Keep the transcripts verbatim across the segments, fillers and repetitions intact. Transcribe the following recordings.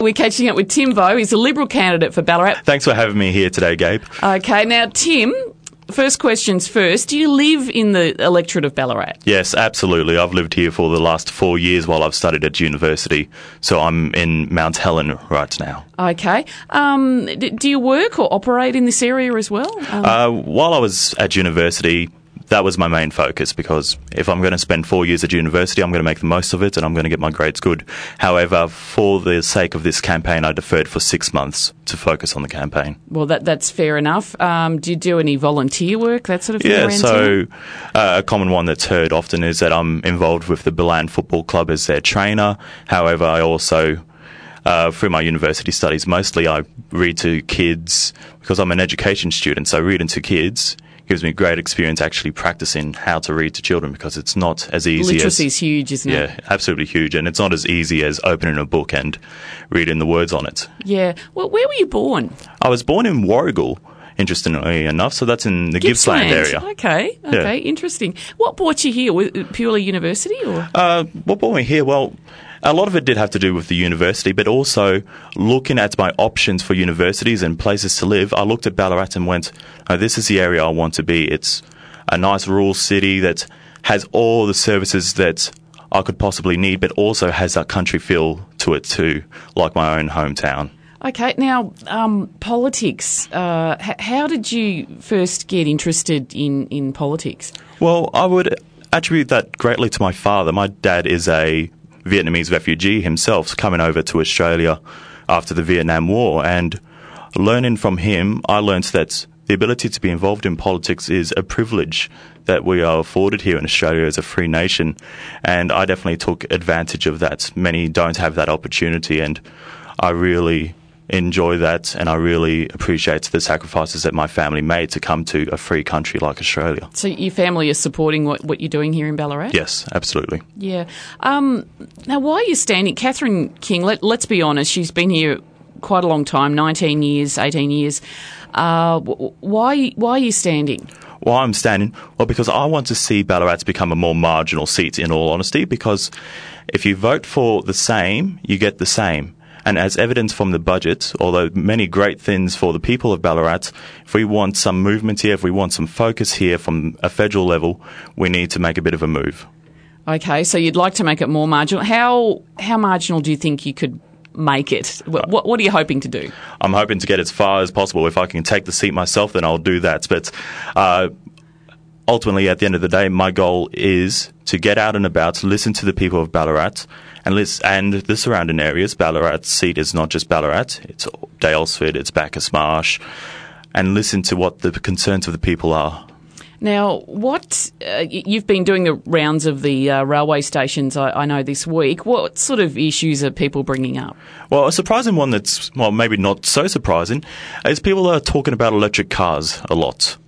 We're catching up with Tim Vo. He's a Liberal candidate for Ballarat. Thanks for having me here today, Gabe. Okay, now, Tim, first questions first. Do you live in the electorate of Ballarat? Yes, absolutely. I've lived here for the last four years while I've studied at university, so I'm in Mount Helen right now. Okay. Um, d- do you work or operate in this area as well? Um, uh, while I was at university, that was my main focus, because if I'm going to spend four years at university, I'm going to make the most of it and I'm going to get my grades good. However, for the sake of this campaign, I deferred for six months to focus on the campaign. Well, that that's fair enough. Um, do you do any volunteer work, that sort of thing? Yeah, around so town? uh, a common one that's heard often is that I'm involved with the Ballan Football Club as their trainer. However, I also... Uh, through my university studies, mostly I read to kids because I'm an education student, so reading to kids gives me great experience actually practicing how to read to children, because it's not as easy Literacy as... is huge, isn't yeah, it? Yeah, absolutely huge, and it's not as easy as opening a book and reading the words on it. Yeah. Well, where were you born? I was born in Warragul, interestingly enough, so that's in the Gippsland, area. Okay, okay, Yeah. Interesting. What brought you here? Was it purely university or? Uh, what brought me here? Well, a lot of it did have to do with the university, but also looking at my options for universities and places to live, I looked at Ballarat and went, oh, this is the area I want to be. It's a nice rural city that has all the services that I could possibly need, but also has that country feel to it too, like my own hometown. Okay, now, um, politics. Uh, h- how did you first get interested in, in politics? Well, I would attribute that greatly to my father. My dad is a Vietnamese refugee himself, coming over to Australia after the Vietnam War, and learning from him, I learned that the ability to be involved in politics is a privilege that we are afforded here in Australia as a free nation, and I definitely took advantage of that. Many don't have that opportunity, and I really enjoy that, and I really appreciate the sacrifices that my family made to come to a free country like Australia. So your family is supporting what, what you're doing here in Ballarat? Yes, absolutely. Yeah. Um, now, why are you standing? Catherine King, let, let's be honest, she's been here quite a long time, nineteen years, eighteen years. Uh, why, why are you standing? Why I'm standing? Well, because I want to see Ballarat become a more marginal seat, in all honesty, because if you vote for the same, you get the same. And as evidence from the budget, although many great things for the people of Ballarat, if we want some movement here, if we want some focus here from a federal level, we need to make a bit of a move. Okay, so you'd like to make it more marginal. How how marginal do you think you could make it? What, what, what are you hoping to do? I'm hoping to get as far as possible. If I can take the seat myself, then I'll do that. But uh, ultimately, at the end of the day, my goal is to get out and about, listen to the people of Ballarat, and listen, and the surrounding areas. Ballarat's seat is not just Ballarat, it's Daylesford, it's Bacchus Marsh, and listen to what the concerns of the people are. Now, what uh, you've been doing the rounds of the uh, railway stations, I, I know, this week. What sort of issues are people bringing up? Well, a surprising one that's, well, maybe not so surprising, is people are talking about electric cars a lot.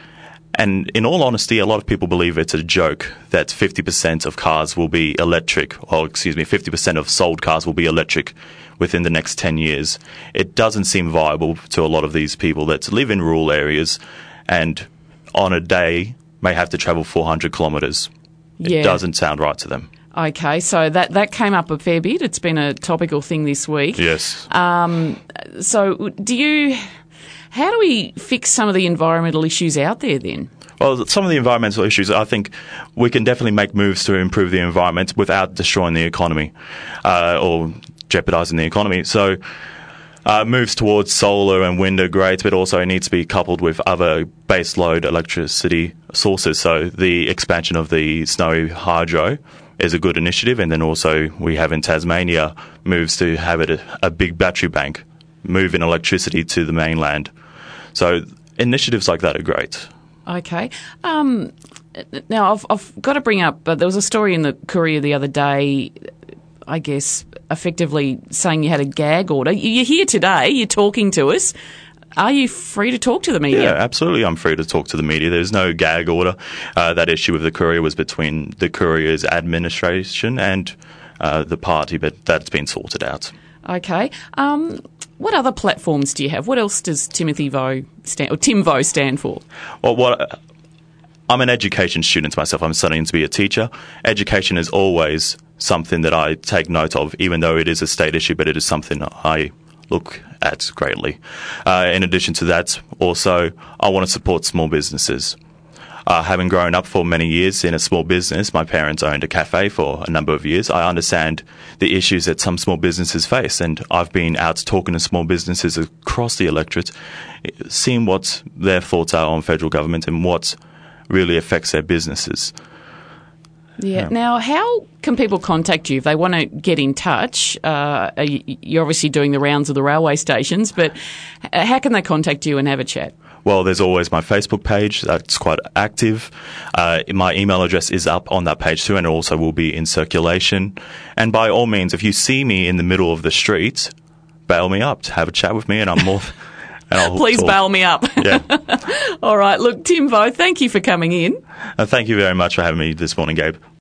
And in all honesty, a lot of people believe it's a joke that fifty percent of cars will be electric, or excuse me, fifty percent of sold cars will be electric within the next ten years. It doesn't seem viable to a lot of these people that live in rural areas and on a day may have to travel four hundred kilometres. It Yeah. doesn't sound right to them. Okay, so that, that came up a fair bit. It's been a topical thing this week. Yes. Um, so do you... How do we fix some of the environmental issues out there then? Well, some of the environmental issues, I think we can definitely make moves to improve the environment without destroying the economy uh, or jeopardising the economy. So uh, moves towards solar and wind are great, but also it needs to be coupled with other baseload electricity sources. So the expansion of the Snowy Hydro is a good initiative, and then also we have in Tasmania moves to have it a, a big battery bank, moving electricity to the mainland. So initiatives like that are great. Okay. Um, now, I've, I've got to bring up, uh, there was a story in the Courier the other day, I guess, effectively saying you had a gag order. You're here today, you're talking to us. Are you free to talk to the media? Yeah, absolutely. I'm free to talk to the media. There's no gag order. Uh, that issue with the Courier was between the Courier's administration and uh, the party, but that's been sorted out. Okay. Um, what other platforms do you have? What else does Timothy Vo stand, or Tim Vo stand for? Well, what I'm an education student myself. I'm studying to be a teacher. Education has always something that I take note of, even though it is a state issue, but it is something I look at greatly. Uh, in addition to that, also, I want to support small businesses. Uh, having grown up for many years in a small business, my parents owned a cafe for a number of years. I understand the issues that some small businesses face, and I've been out talking to small businesses across the electorate, seeing what their thoughts are on federal government and what really affects their businesses. Yeah. Now, how can people contact you if they want to get in touch? Uh, you're obviously doing the rounds of the railway stations, but how can they contact you and have a chat? Well, there's always my Facebook page. That's quite active. Uh, my email address is up on that page too, and it also will be in circulation. And by all means, if you see me in the middle of the street, bail me up to have a chat with me, and I'm more... and I'll Please talk. bail me up. Yeah. All right. Look, Timbo, thank you for coming in. Uh, thank you very much for having me this morning, Gabe.